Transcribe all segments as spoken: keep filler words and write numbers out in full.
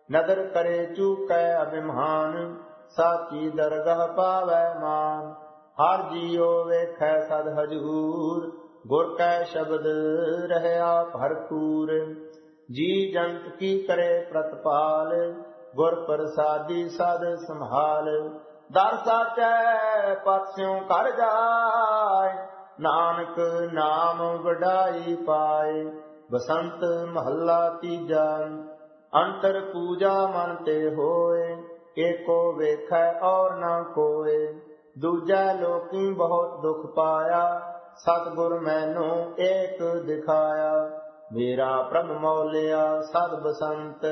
नदर करे चूकै अभिमान, साची दरगह पावै मान। हर जियो वेखै सद हजूर, गुर कै शब्द रहया भरपूर। जी जंत की करे प्रतिपाल, गुर प्रसादी सद संभाल। दर साचै पत स्यों कर जाय, नानक नाम वडाई पाए। बसंत महला तीजा, अंतर पूजा मन ते होए। एको वेखै और न कोय, दूजा लोकी बहुत दुख पाया। सतगुर मैनू एक दिखाया, मेरा प्रभ मौलिया सद बसंत।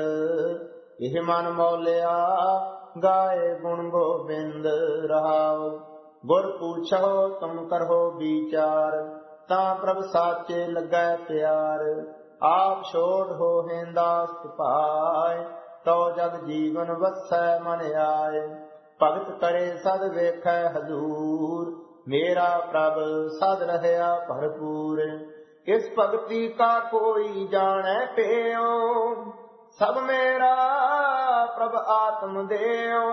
यह मन मौलिया गाए गुण गोबिंद रहाओ। गुर पूछो तुम करहो विचार, तां प्रभ साचे लगै प्यार। आप छोड़ हो हिंदास्त पाए, तो जग जीवन वसै मन आए। भगत करे सद वेखै हजूर, मेरा प्रभ सद रहया भरपूर। इस भगति का कोई जाने पेओ, सब मेरा प्रभ आत्म देओ।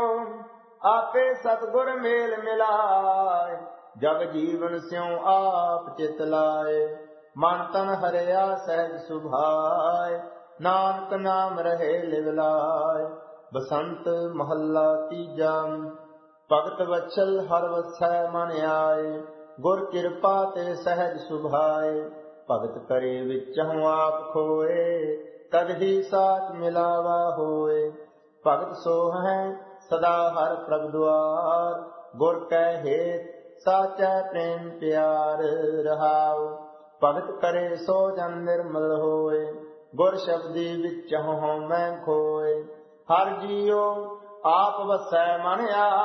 आपे सतगुर मेल मिलाए, जग जीवन स्यों आप चित लाए। मन तन हरिया सहज सुभाए, नानक नाम रहे लिवलाय। बसंत महला तीजा, भगत वत्सल हर वसै मन आए। गुर कृपा ते सहज सुभाए, भगत करे विचहु आप खोए। तद ही साथ मिलावा होए, भगत सो है सदा हर प्रभ द्वार। गुर कै हेत साचा प्रेम प्यार रहाओ। भगत करे सो जन निर्मल होए, गुर शब्दी विचहु मैं खोए। हर जियो आप वसै मन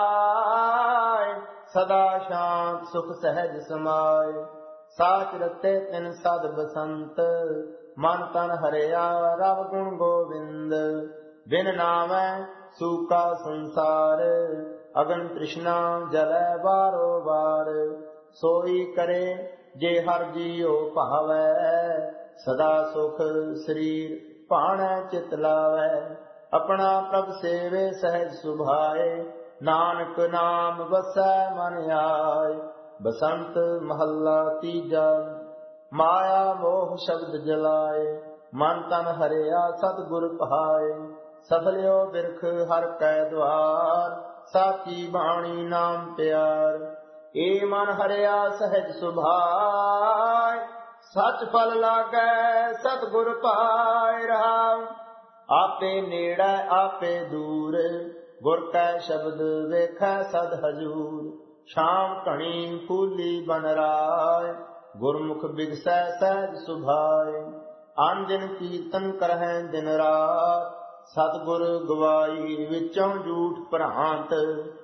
आए, सदा शांत सुख सहज समाए। साच रते तिन सद बसंत, मन तन हरिया रव गुण गोविंद। बिन नामै सूका संसार, अगन तृष्णा जलै बारो बार। सोई करे जे हर जियो भावै, सदा सुख शरीर भाणै चित लावै। अपना प्रभ सेवे सहज सुभाए, नानक नाम वसै मन आए। बसंत महला तीजा, माया मोह शब्द जलाए। मन तन हरिया सतगुर पाए, सफलियो बिरख हर कै द्वार। साची बाणी नाम प्यार, ए मन हरिया सहज सुभाए। सच फल लागै सतगुर पाए रहाओ। आपे नेड़ै आपे दूर, गुर कै शब्द वेखै सद हजूर। शाम घणी फूली बन राय, गुरमुख बिगसै सहज सुभाए। आन दिन कीर्तन करहै दिन रात, सतगुर गवाई विचों झूठ भ्रांत।